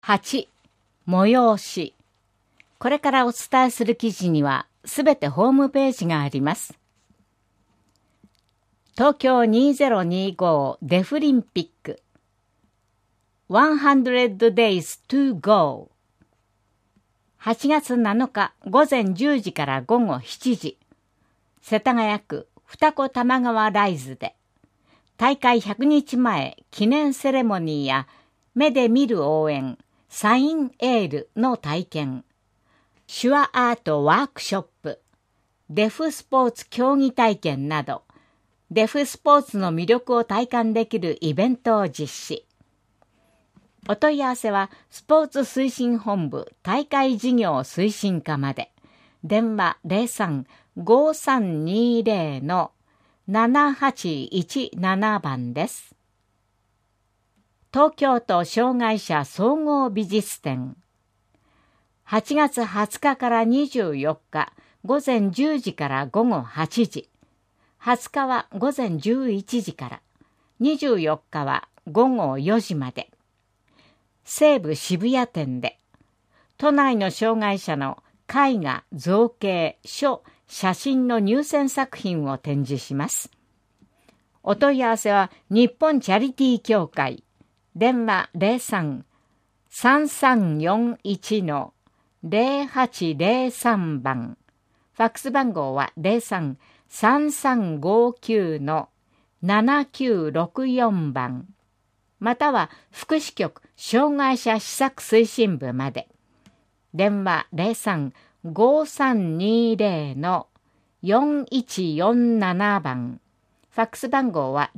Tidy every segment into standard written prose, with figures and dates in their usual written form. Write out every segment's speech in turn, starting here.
8、催し。これからお伝えする記事にはすべてホームページがあります。東京2025デフリンピック100 days to go。 8月7日午前10時から午後7時、世田谷区二子玉川ライズで大会100日前記念セレモニーや目で見る応援、サインエールの体験、手話アートワークショップ、デフスポーツ競技体験など、デフスポーツの魅力を体感できるイベントを実施。お問い合わせはスポーツ推進本部大会事業推進課まで。電話03-5320-7817番です。東京都障害者総合美術展。8月20日から24日午前10時から午後8時。20日は午前11時から、24日は午後4時まで。西武渋谷店で、都内の障害者の絵画、造形、書、写真の入選作品を展示します。お問い合わせは日本チャリティー協会。電話03-3341-0803番。ファックス番号は03-3359-7964番。または福祉局障害者施策推進部まで。電話03-5320-4147番。ファックス番号は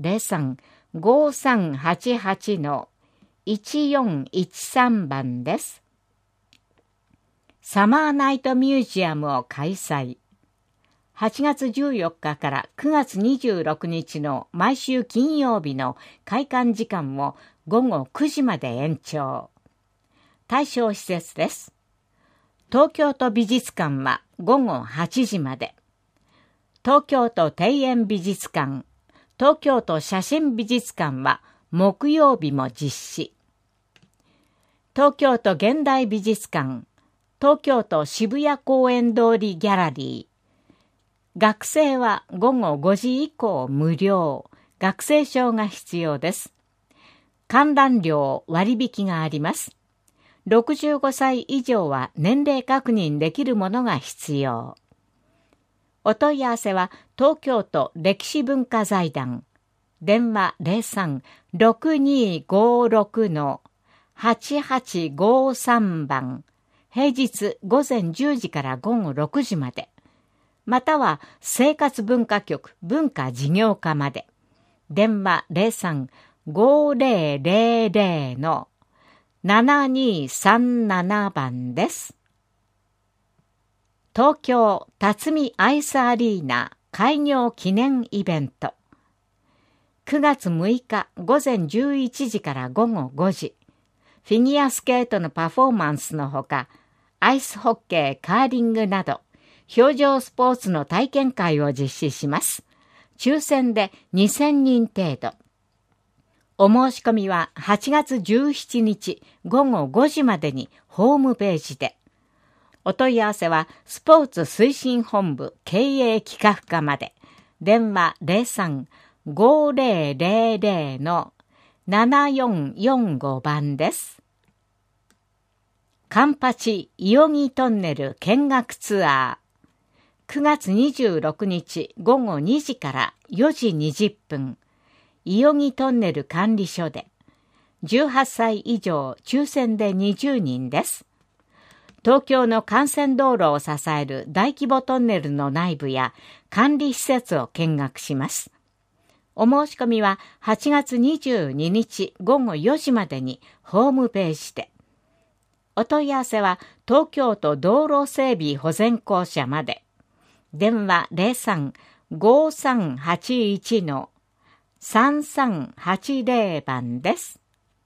03-5388-1413番です。サマーナイトミュージアムを開催。8月14日から9月26日の毎週金曜日の開館時間を午後9時まで延長。対象施設です。東京都美術館は午後8時まで。東京都庭園美術館、東京都写真美術館は木曜日も実施。東京都現代美術館、東京都渋谷公園通りギャラリー。学生は午後5時以降無料。学生証が必要です。観覧料割引があります。65歳以上は年齢確認できるものが必要。お問い合わせは東京都歴史文化財団。電話03-6256-8853番。平日午前10時から午後6時まで。または生活文化局文化事業課まで。電話03-5000-7237番です。東京辰巳アイスアリーナ開業記念イベント。9月6日午前11時から午後5時。フィギュアスケートのパフォーマンスのほか、アイスホッケー、カーリングなど、氷上スポーツの体験会を実施します。抽選で2000人程度。お申し込みは8月17日午後5時までにホームページで。お問い合わせはスポーツ推進本部経営企画課まで。電話03-5000-7445番です。カンパチ伊予木トンネル見学ツアー。9月26日午後2時から4時20分。伊予木トンネル管理所で。18歳以上抽選で20人です。東京の幹線道路を支える大規模トンネルの内部や管理施設を見学します。お申し込みは8月22日午後4時までにホームページで。お問い合わせは東京都道路整備保全公社まで。電話03-5381-3380番です。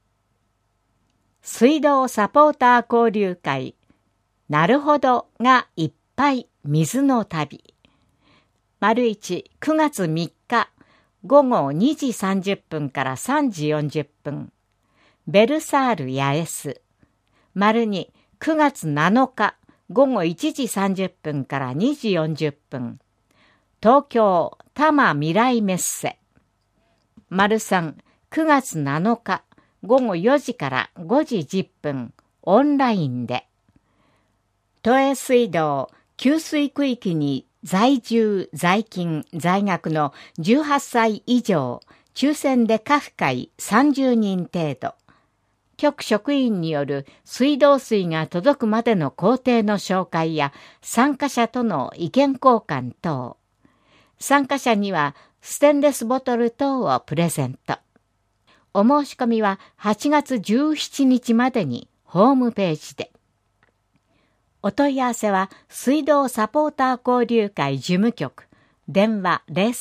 水道サポーター交流会。なるほどがいっぱい水の旅。1、9月3日午後2時30分から3時40分。ベルサール八重洲。 2、9月7日午後1時30分から2時40分。東京多摩未来メッセ。3、9月7日午後4時から5時10分。オンラインで。都営水道給水区域に在住、在勤、在学の18歳以上、抽選で下付会30人程度。局職員による水道水が届くまでの工程の紹介や参加者との意見交換等。参加者にはステンレスボトル等をプレゼント。お申し込みは8月17日までにホームページで。お問い合わせは水道サポーター交流会事務局、電話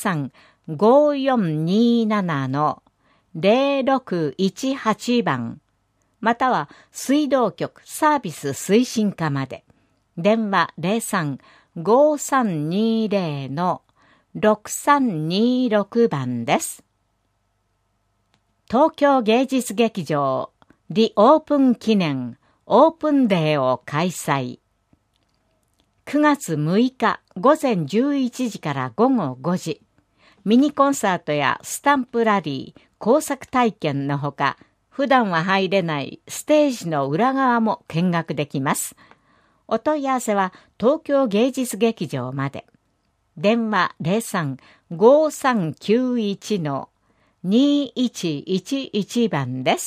03-5427-0618 番、または水道局サービス推進課まで、電話 03-5320-6326 番です。東京芸術劇場リオープン記念オープンデーを開催。9月6日午前11時から午後5時、ミニコンサートやスタンプラリー、工作体験のほか、普段は入れないステージの裏側も見学できます。お問い合わせは東京芸術劇場まで。電話 03-5391-2111 番です。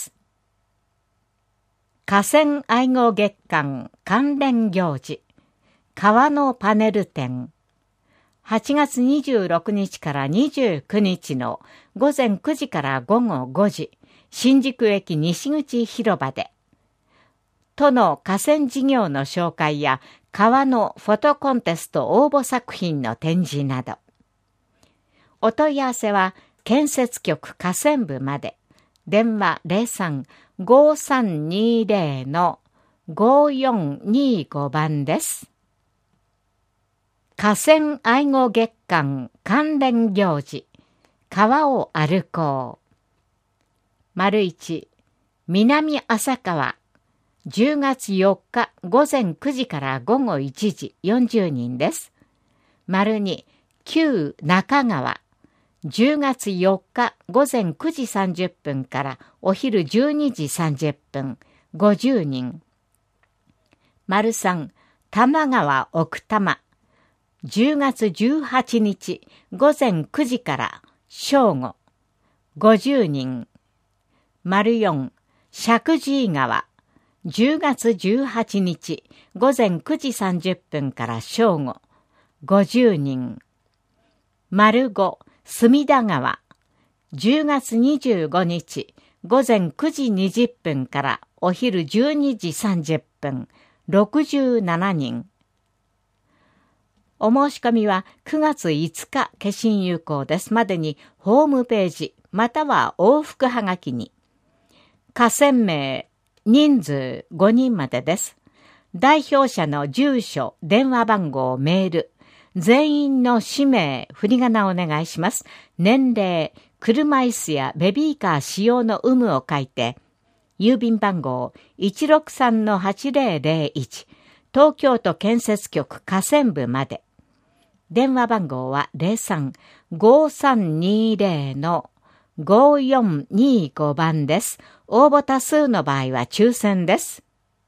河川愛護月間関連行事。川のパネル展。8月26日から29日の午前9時から午後5時、新宿駅西口広場で、都の河川事業の紹介や川のフォトコンテスト応募作品の展示など。お問い合わせは建設局河川部まで。電話 03-5320-5425 番です。河川愛護月間関連行事、川を歩こう。1、南浅川、10月4日午前9時から午後1時40人です。2、旧中川、10月4日午前9時30分からお昼12時30分、50人。3、多摩川奥多摩、10月18日午前9時から正午、50人。4、石神井川、10月18日午前9時30分から正午、50人。5、隅田川、10月25日午前9時20分からお昼12時30分、67人。お申し込みは9月5日消印有効ですまでにホームページまたは往復はがきに。河川名、人数5人までです。代表者の住所、電話番号、メール、全員の氏名、振り仮名をお願いします。年齢、車椅子やベビーカー使用の有無を書いて、郵便番号 163-8001、東京都建設局河川部まで。電話番号は 03-5320-5425 番です。応募多数の場合は抽選です。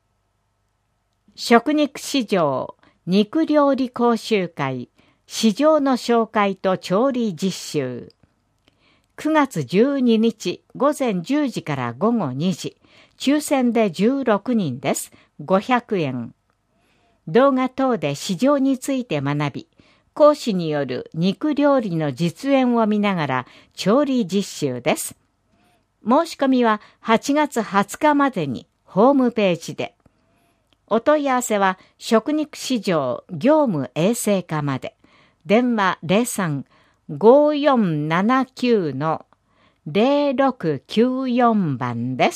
食肉市場肉料理講習会、市場の紹介と調理実習。9月12日午前10時から午後2時、抽選で16人です。500円。動画等で市場について学び、講師による肉料理の実演を見ながら調理実習です。申し込みは8月20日までにホームページで。お問い合わせは食肉市場業務衛生課まで。電話 03-5479-0694 番です。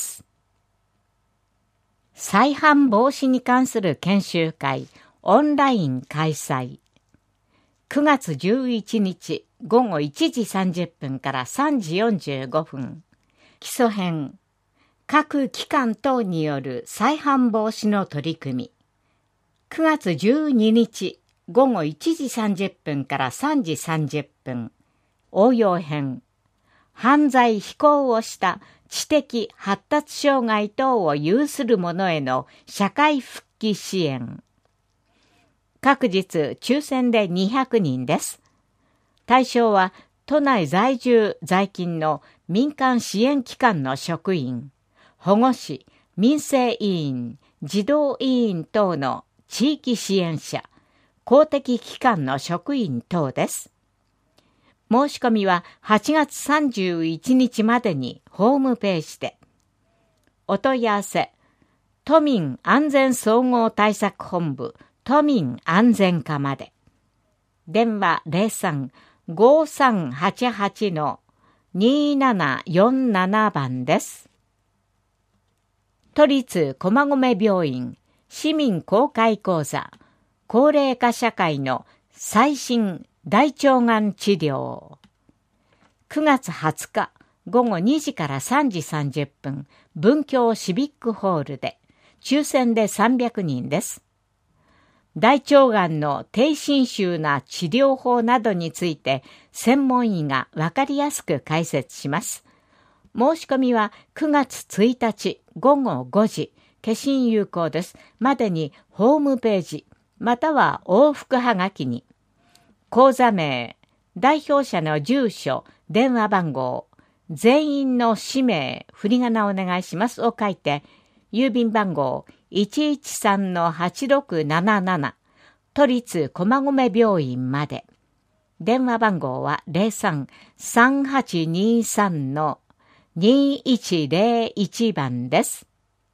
再犯防止に関する研修会オンライン開催。9月11日午後1時30分から3時45分。基礎編。 各機関等による再犯防止の取り組み。9月12日午後1時30分から3時30分。応用編。犯罪非行をした知的発達障害等を有する者への社会復帰支援。各日抽選で200人です。対象は都内在住在勤の民間支援機関の職員、保護士、民生委員、児童委員等の地域支援者、公的機関の職員等です。申し込みは8月31日までにホームページで。お問い合わせ、都民安全総合対策本部都民安全課まで。電話03-5388-2747番です。都立駒込病院市民公開講座、高齢化社会の最新大腸がん治療。9月20日午後2時から3時30分、文京シビックホールで、抽選で300人です。大腸がんの低侵襲な治療法などについて、専門医がわかりやすく解説します。申し込みは9月1日午後5時、消印有効です。までにホームページ、または往復はがきに、講座名、代表者の住所、電話番号、全員の氏名、振り仮名お願いしますを書いて、郵便番号 113-8677 都立駒込病院まで。電話番号は 03-3823-2101 番です。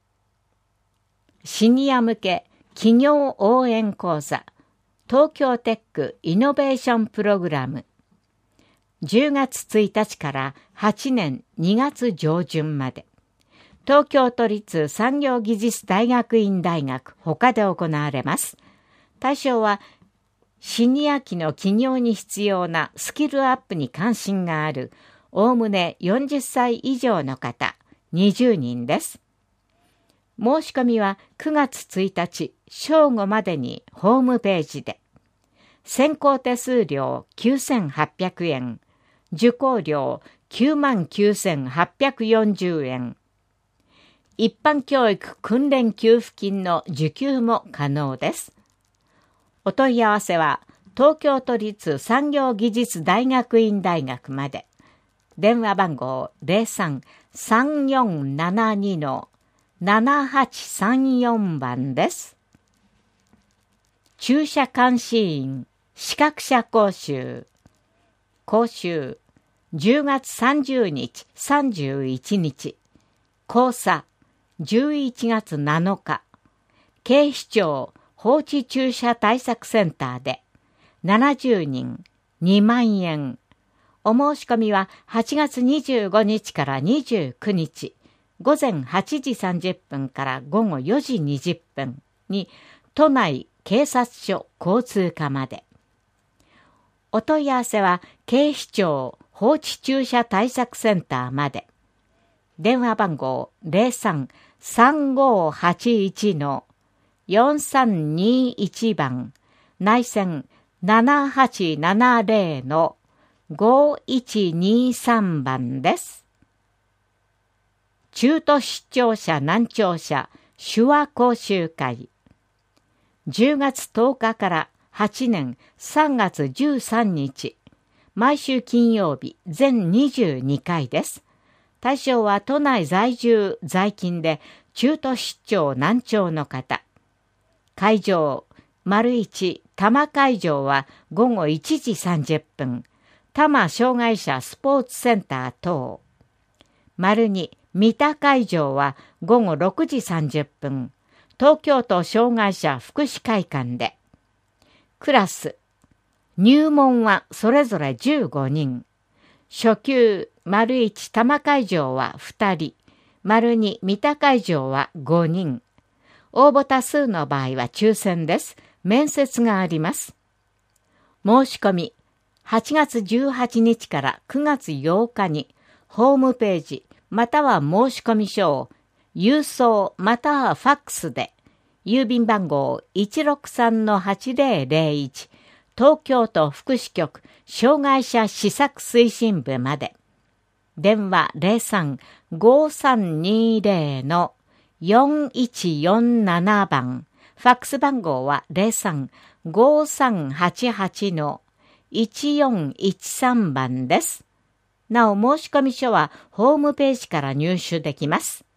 シニア向け企業応援講座、東京テックイノベーションプログラム。10月1日から8年2月上旬まで。東京都立産業技術大学院大学他で行われます。対象は、シニア期の企業に必要なスキルアップに関心がある、おおむね40歳以上の方、20人です。申し込みは9月1日正午までにホームページで。先行手数料9800円、受講料99,840円。一般教育訓練給付金の受給も可能です。お問い合わせは東京都立産業技術大学院大学まで。電話番号 03-3472-7834 番です。駐車監視員資格者講習。講習10月30日、31日。講座11月7日。警視庁放置駐車対策センターで70人2万円。お申し込みは8月25日から29日午前8時30分から午後4時20分に都内警察署交通課まで。お問い合わせは警視庁放置駐車対策センターまで。電話番号 03-3581-4321 番、内線 7870-5123 番です。中途失調者難聴者手話講習会。10月10日から8年3月13日、毎週金曜日全22回です。対象は都内在住在勤で中途失調難聴の方。会場、1多摩会場は午後1時30分、多摩障害者スポーツセンター等。2三田会場は午後6時30分、東京都障害者福祉会館で。クラス、入門はそれぞれ15人。初級、1多摩会場は2人。2三田会場は5人。応募多数の場合は抽選です。面接があります。申し込み、8月18日から9月8日にホームページまたは申し込み書を郵送またはファックスで、郵便番号 163-8001 東京都福祉局障害者施策推進部まで。電話 03-5320-4147 番。ファックス番号は 03-5388-1413 番です。なお申込書はホームページから入手できます。